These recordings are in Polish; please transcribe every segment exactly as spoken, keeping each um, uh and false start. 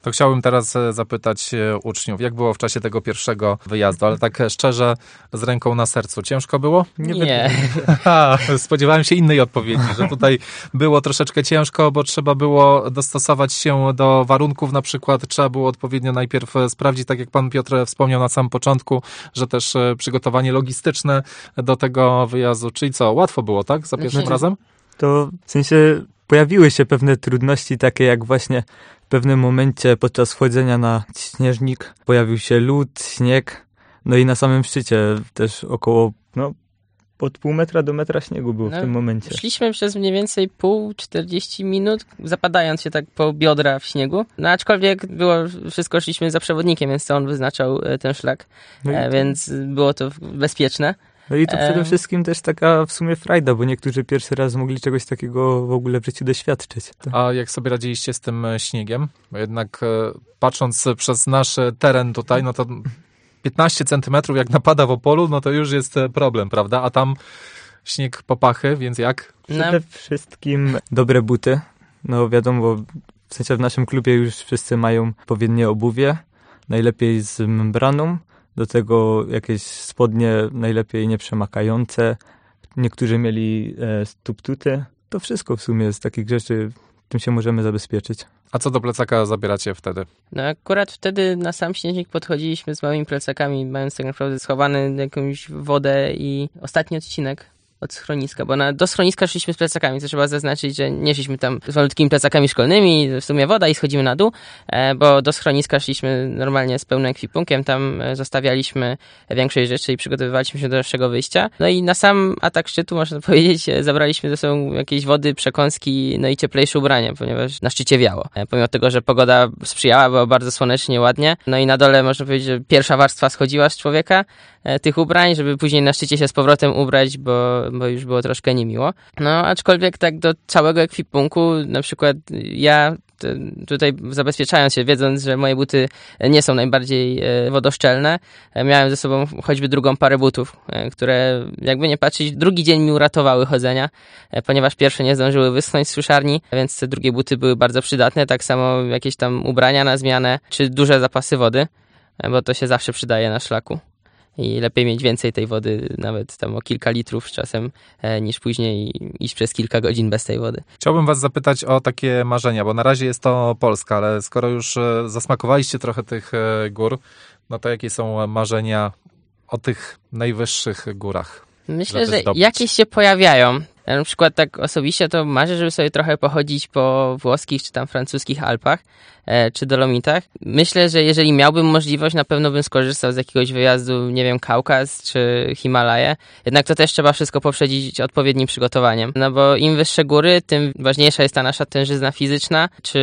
To chciałbym teraz zapytać uczniów, jak było w czasie tego pierwszego wyjazdu, ale tak szczerze, z ręką na sercu. Ciężko było? Nie. nie. Ha, spodziewałem się innej odpowiedzi, że tutaj było troszeczkę ciężko, bo trzeba było dostosować się do warunków, na przykład trzeba było odpowiednio najpierw sprawdzić, tak jak pan Piotr wspomniał na samym początku, że też przygotowanie logistyczne do tego wyjazdu, czyli co, łatwo było, tak, za pierwszym znaczy, razem? To w sensie pojawiły się pewne trudności, takie jak właśnie w pewnym momencie podczas wchodzenia na śnieżnik pojawił się lód, śnieg, no i na samym szczycie też około, no, od pół metra do metra śniegu było no, w tym momencie. Szliśmy przez mniej więcej pół, czterdzieści minut, zapadając się tak po biodra w śniegu. No aczkolwiek było, wszystko szliśmy za przewodnikiem, więc to on wyznaczał ten szlak, no e, to... więc było to bezpieczne. No i to przede wszystkim też taka w sumie frajda, bo niektórzy pierwszy raz mogli czegoś takiego w ogóle w życiu doświadczyć. A jak sobie radziliście z tym śniegiem? Bo jednak patrząc przez nasz teren tutaj, no to piętnaście centymetrów jak napada w Opolu, no to już jest problem, prawda? A tam śnieg po pachy, więc jak? Przede wszystkim dobre buty. No wiadomo, w sensie w naszym klubie już wszyscy mają odpowiednie obuwie, najlepiej z membraną. Do tego jakieś spodnie najlepiej nieprzemakalające. Niektórzy mieli e, stuptuty. To wszystko w sumie z takich rzeczy, czym się możemy zabezpieczyć. A co do plecaka zabieracie wtedy? No akurat wtedy na sam śnieżnik podchodziliśmy z małymi plecakami, mając tak naprawdę schowany jakąś wodę i ostatni odcinek od schroniska, bo na, do schroniska szliśmy z plecakami, co trzeba zaznaczyć, że nie szliśmy tam z malutkimi plecakami szkolnymi, w sumie woda i schodzimy na dół, e, bo do schroniska szliśmy normalnie z pełnym ekwipunkiem, tam zostawialiśmy większość rzeczy i przygotowywaliśmy się do dalszego wyjścia. No i na sam atak szczytu, można powiedzieć, zabraliśmy ze sobą jakieś wody, przekąski, no i cieplejsze ubrania, ponieważ na szczycie wiało. E, pomimo tego, że pogoda sprzyjała, było bardzo słonecznie, ładnie, no i na dole można powiedzieć, że pierwsza warstwa schodziła z człowieka, e, tych ubrań, żeby później na szczycie się z powrotem ubrać, bo bo już było troszkę niemiło. No, aczkolwiek tak do całego ekwipunku, na przykład ja tutaj zabezpieczając się, wiedząc, że moje buty nie są najbardziej wodoszczelne, miałem ze sobą choćby drugą parę butów, które jakby nie patrzeć, drugi dzień mi uratowały chodzenia, ponieważ pierwsze nie zdążyły wyschnąć z suszarni, więc te drugie buty były bardzo przydatne, tak samo jakieś tam ubrania na zmianę, czy duże zapasy wody, bo to się zawsze przydaje na szlaku. I lepiej mieć więcej tej wody, nawet tam o kilka litrów czasem, e, niż później iść przez kilka godzin bez tej wody. Chciałbym was zapytać o takie marzenia, bo na razie jest to Polska, ale skoro już zasmakowaliście trochę tych gór, no to jakie są marzenia o tych najwyższych górach? Myślę, że zdobyć? Jakieś się pojawiają. Ja na przykład tak osobiście to marzę, żeby sobie trochę pochodzić po włoskich czy tam francuskich Alpach e, czy Dolomitach. Myślę, że jeżeli miałbym możliwość, na pewno bym skorzystał z jakiegoś wyjazdu, nie wiem, Kaukaz czy Himalaje. Jednak to też trzeba wszystko poprzedzić odpowiednim przygotowaniem. No bo im wyższe góry, tym ważniejsza jest ta nasza tężyzna fizyczna, czy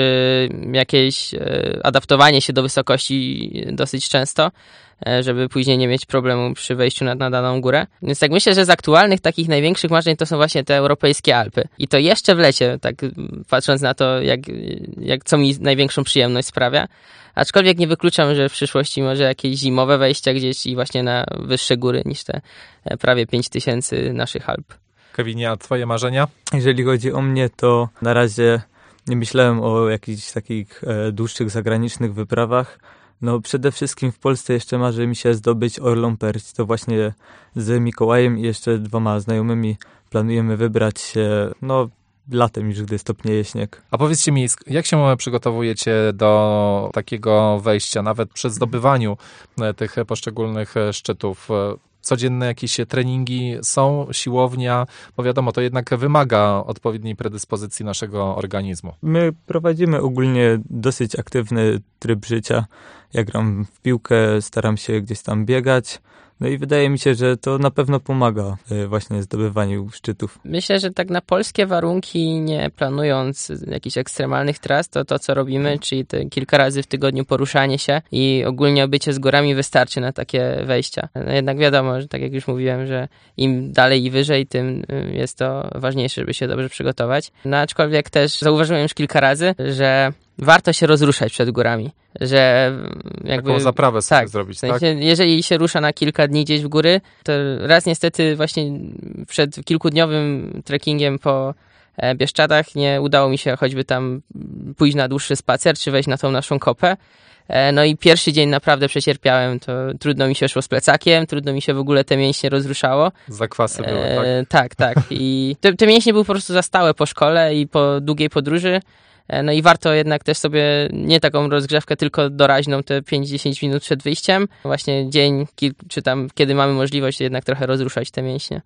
jakieś e, adaptowanie się do wysokości dosyć często, żeby później nie mieć problemu przy wejściu na, na daną górę. Więc tak myślę, że z aktualnych takich największych marzeń to są właśnie te europejskie Alpy. I to jeszcze w lecie, tak patrząc na to, jak, jak co mi największą przyjemność sprawia. Aczkolwiek nie wykluczam, że w przyszłości może jakieś zimowe wejścia gdzieś i właśnie na wyższe góry niż te prawie pięć tysięcy naszych Alp. Kevinie, a twoje marzenia? Jeżeli chodzi o mnie, to na razie nie myślałem o jakichś takich e, dłuższych zagranicznych wyprawach. No przede wszystkim w Polsce jeszcze marzy mi się zdobyć Orlą Perć. To właśnie z Mikołajem i jeszcze dwoma znajomymi planujemy wybrać się, no latem już, gdy stopnieje śnieg. A powiedzcie mi, jak się przygotowujecie do takiego wejścia, nawet przy zdobywaniu tych poszczególnych szczytów? Codzienne jakieś treningi są, siłownia, bo wiadomo, to jednak wymaga odpowiedniej predyspozycji naszego organizmu. My prowadzimy ogólnie dosyć aktywny tryb życia. Ja gram w piłkę, staram się gdzieś tam biegać. No i wydaje mi się, że to na pewno pomaga właśnie zdobywaniu szczytów. Myślę, że tak na polskie warunki, nie planując jakichś ekstremalnych tras, to to co robimy, czyli te kilka razy w tygodniu poruszanie się i ogólnie obycie z górami wystarczy na takie wejścia. No jednak wiadomo, że tak jak już mówiłem, że im dalej i wyżej, tym jest to ważniejsze, żeby się dobrze przygotować. No aczkolwiek też zauważyłem już kilka razy, że warto się rozruszać przed górami, że jakby... Taką zaprawę sobie tak, zrobić, w sensie, tak? Jeżeli się rusza na kilka dni gdzieś w góry, to raz niestety właśnie przed kilkudniowym trekkingiem po Bieszczadach. Nie udało mi się choćby tam pójść na dłuższy spacer, czy wejść na tą naszą kopę. No i pierwszy dzień naprawdę przecierpiałem, to trudno mi się szło z plecakiem, trudno mi się w ogóle te mięśnie rozruszało. Zakwasy były, tak? E, tak, tak. I te, te mięśnie były po prostu za stałe po szkole i po długiej podróży. No i warto jednak też sobie nie taką rozgrzewkę, tylko doraźną, te pięć do dziesięciu minut przed wyjściem. Właśnie dzień, czy tam, kiedy mamy możliwość jednak trochę rozruszać te mięśnie.